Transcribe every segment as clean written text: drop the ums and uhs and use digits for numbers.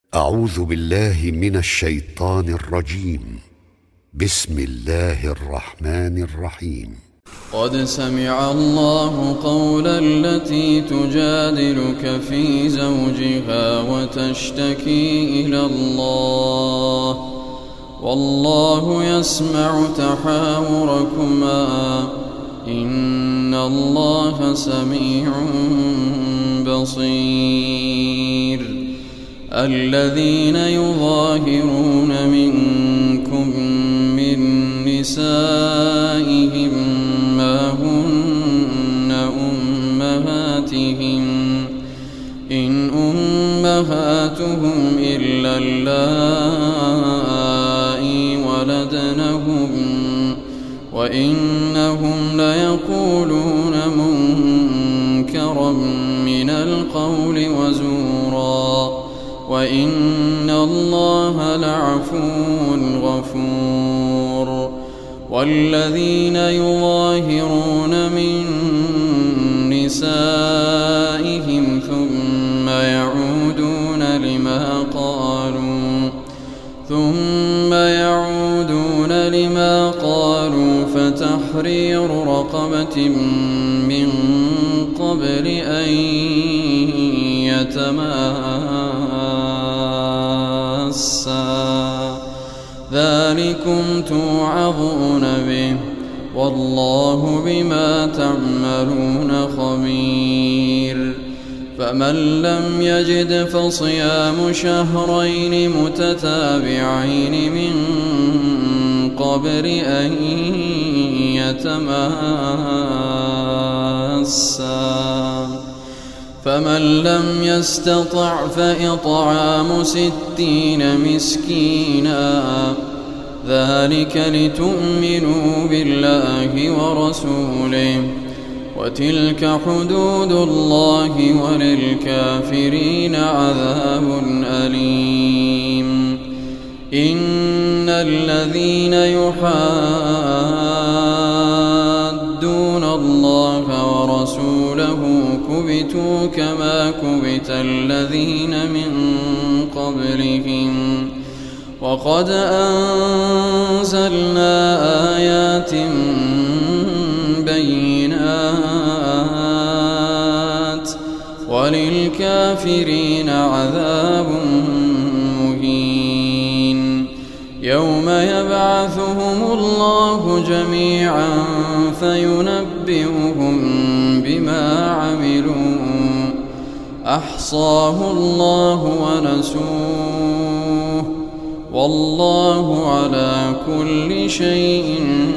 أعوذ بالله من الشيطان الرجيم. بسم الله الرحمن الرحيم. قد سمع الله قول التي تجادلك في زوجها وتشتكي إلى الله والله يسمع تحاوركما إن الله سميع بصير. الذين يظاهرون منكم من نسائهم ما هن أمهاتهم إن أمهاتهم إلا اللائي ولدنهم وإنهم ليقولون منكرا من القول وزورا وإن الله لعفو غفور. والذين يظاهرون من نسائهم ثم يعودون لما قالوا فتحرير رقبة من قبل أن يتماسا ذلكم توعظون به والله بما تعملون خبير. فمن لم يجد فصيام شهرين متتابعين من قبل أن يتماسا فمن لم يستطع فإطعام 60 مسكينا ذلك لتؤمنوا بالله ورسوله وتلك حدود الله وللكافرين عذاب أليم. إن الذين يحادون الله ورسوله كبتوا كما كبت الذين من قبلهم وقد أنزلنا آيات بينات وللكافرين عذاب مهين. يوم يبعثهم الله جميعا فينبئهم بما عملوا أحصاه الله ونسوه والله على كل شيء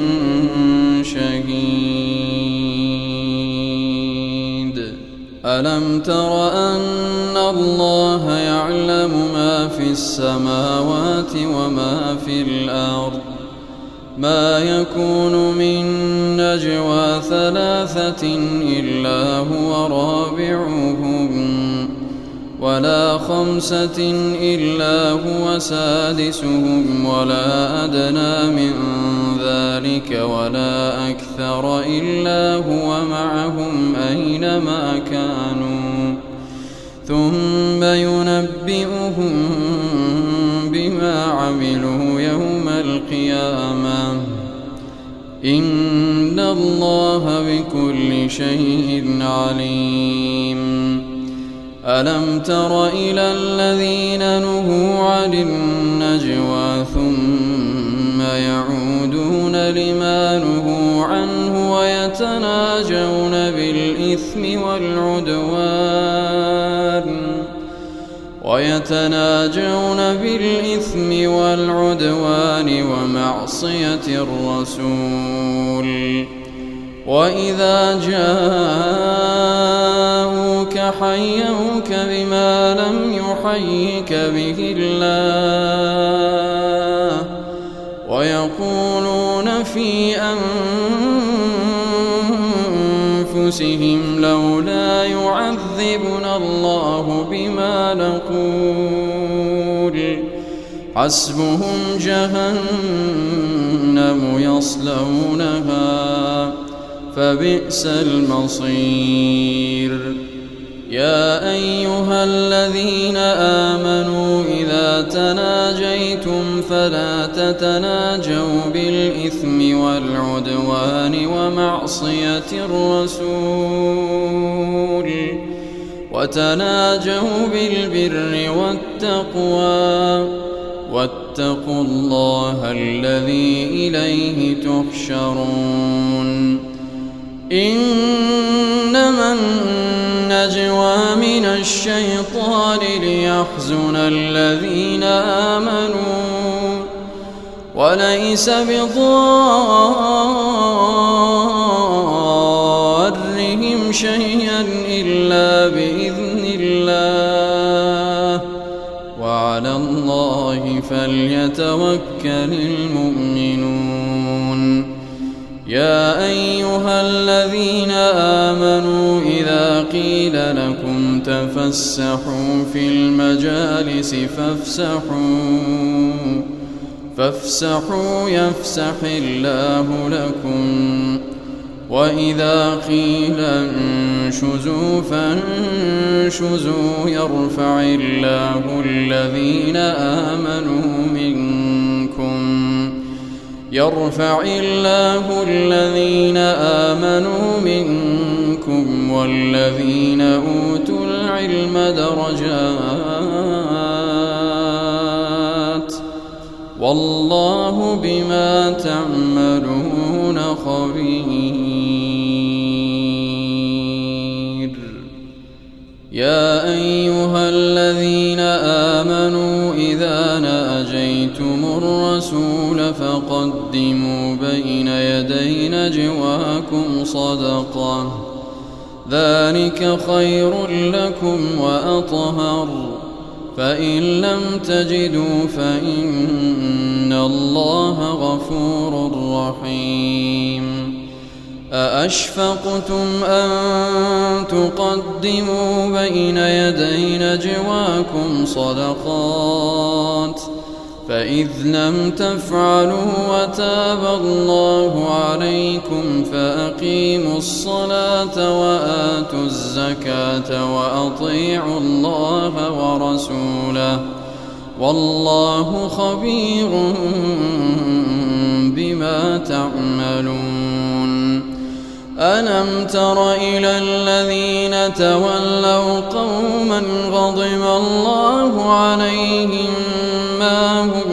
شهيد. ألم تر أن الله يعلم ما في السماوات وما في الأرض ما يكون من نجوى 3 إلا هو رابعهم ولا 5 إلا هو سادسهم ولا أدنى من ذلك ولا أكثر إلا هو معهم أينما كانوا ثم ينبئهم بما عملوا يوم القيامة إن الله بكل شيء عليم. ألم تر إلى الذين نهوا عن النجوى ثم يعودون لما نهوا عنه ويتناجون بالإثم والعدوان ومعصية الرسول وإذا جاءوك حيوك بما لم يحيك به الله ويقولون في أنفسهم لولا يعذبنا الله بما نقول حسبهم جهنم يصلونها فبئس المصير. يا أيها الذين آمنوا إذا تناجيتم فلا تتناجوا بالإثم والعدوان ومعصية الرسول وتناجوا بالبر والتقوى واتقوا الله الذي إليه تحشرون إنما النجوى من الشيطان ليحزن الذين آمنوا وليس بضارهم شيئا إلا بإذن الله وعلى الله فليتوكل المؤمنون يا أيها الذين آمنوا إذا قيل لكم تفسحوا في المجالس فافسحوا يفسح الله لكم وإذا قيل انشزوا فانشزوا يرفع الله الذين آمنوا منكم والذين أوتوا العلم درجات والله بما تعملون خبير يا أيها الذين آمنوا إذا ناجيتم الرسول فقدموا بين يدي نجواكم صدقة ذلك خير لكم وأطهر فإن لم تجدوا فإن الله غفور رحيم أأشفقتم أن تقدموا بين يدي نجواكم صدقات فإذ لم تفعلوا وتاب الله عليكم فأقيموا الصلاة وآتوا الزكاة وأطيعوا الله ورسوله والله خبير بما تعملون ألم تر إلى الذين تولوا قوما غضب الله عليهم ما هم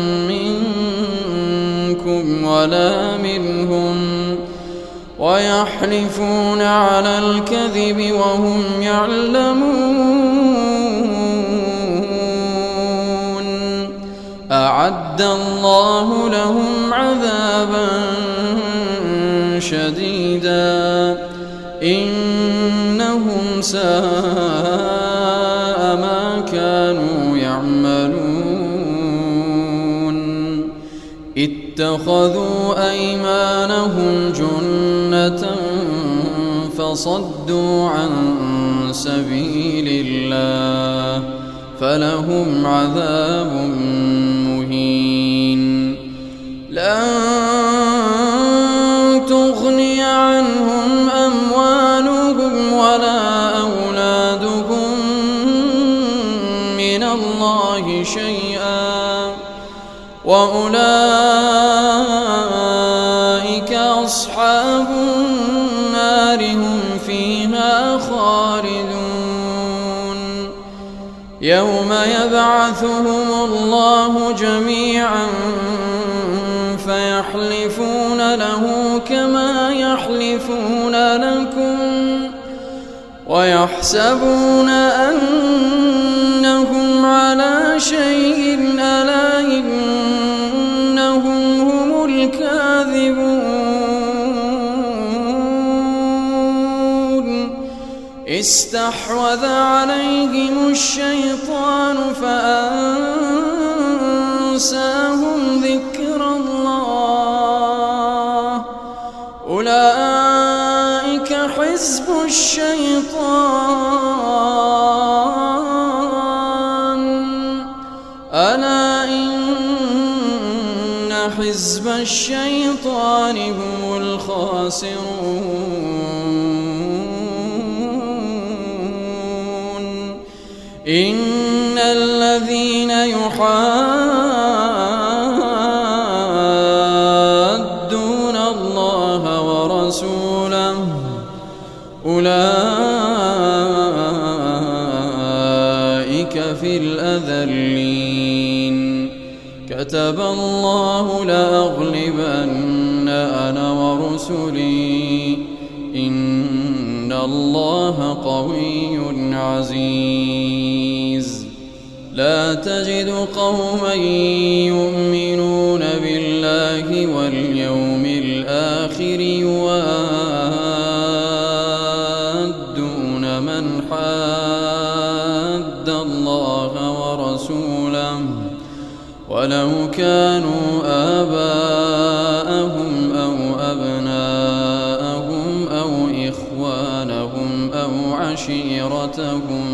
منكم ولا منهم ويحلفون على الكذب وهم يعلمون أعد الله لهم عذابا شديدا إنهم ساء ما كانوا يعملون اتخذوا أيمانهم جنة فصدوا عن سبيل الله فلهم عذاب مهين لن تغني عنهم أموالهم ولا أولادهم من الله شيئا وأولئك أصحاب النار هم فيها خالدون يوم يبعثهم الله جميعا فيحلفون له كما يحلفون لكم ويحسبون أنهم على شيء ألا إنهم هم الكاذبون استحوذ عليهم الشيطان فأنساهم ذكر الله أولئك حزب الشيطان ألا إن حزب الشيطان هم الخاسرون إن الذين الذين يحادون الله ورسوله أولئك في الأذلين كتب الله لأغلبن أنا ورسلي إن الله قوي عزيز لا تجد قوما يؤمنون بالله واليوم الآخر يوادون من حاد الله ورسوله ولو كانوا آباءهم أو أبناءهم أو إخوانهم أو عشيرتهم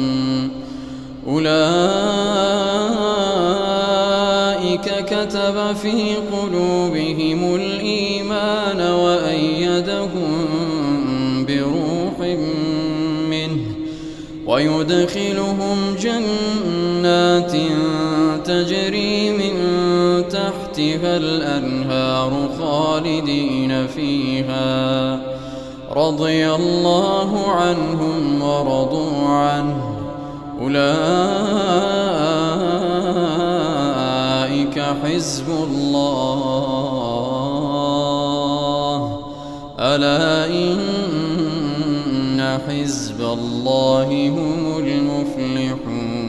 أولئك كتب في قلوبهم الإيمان وأيدهم بروح منه ويدخلهم جنات تجري من تحتها الأنهار خالدين فيها رضي الله عنهم ورضوا عنه أولئك حزب الله ألا إن حزب الله هم المفلحون.